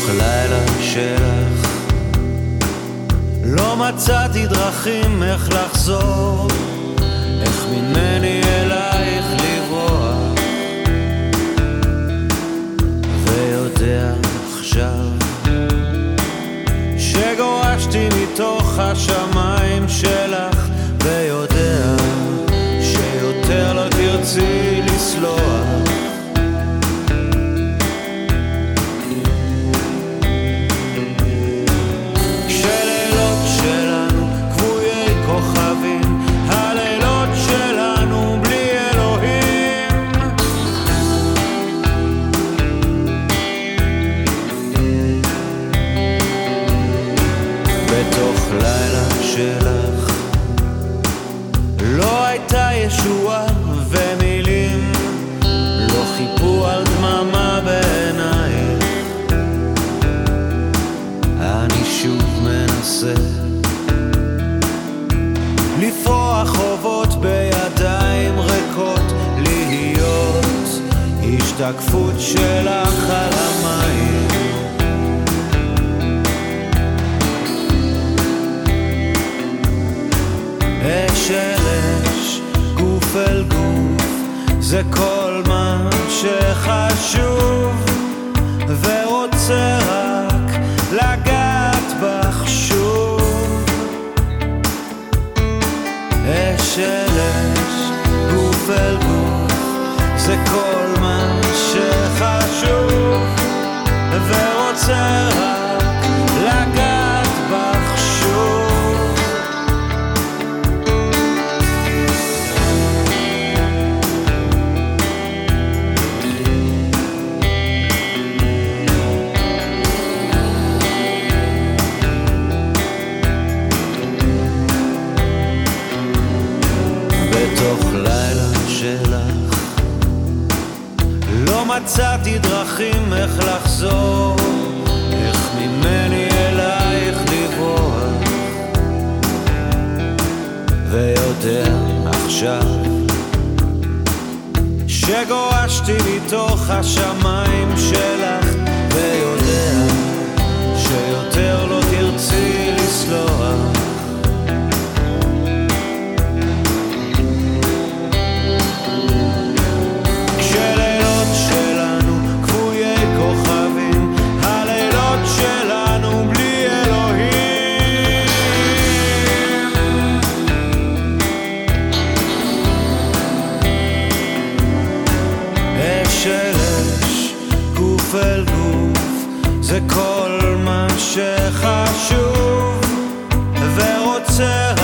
לילה שלך לא מצאתי דרכים איך לחזור, איך ממני אלייך לברוח, ויודע עכשיו שגורשתי מתוך השמיים שלך, ויודע שיותר לא תרצי לסלוח. לא הייתה ישועה ומילים לא חיפו על דממה בעינייך. אני שוב מנסה לפרוח חובות בידיים ריקות, להיות השתקפות שלך על המים. אש אל אש, גוף אל גוף, זה כל מה שחשוב, ורוצה רק לגעת בך שוב. אש אל אש, גוף אל גוף, זה כל מה שחשוב, ורוצה רק לגעת בך שוב. בתוך לילה שלך לא מצאתי דרכים איך לחזור, איך ממני אלייך לברוח, ויודע עכשיו שגורשתי מתוך השמיים שלך, ויודע שיותר לא תרצי לסלוח. גוף אל גוף, זה כל מה שחשוב, ורוצה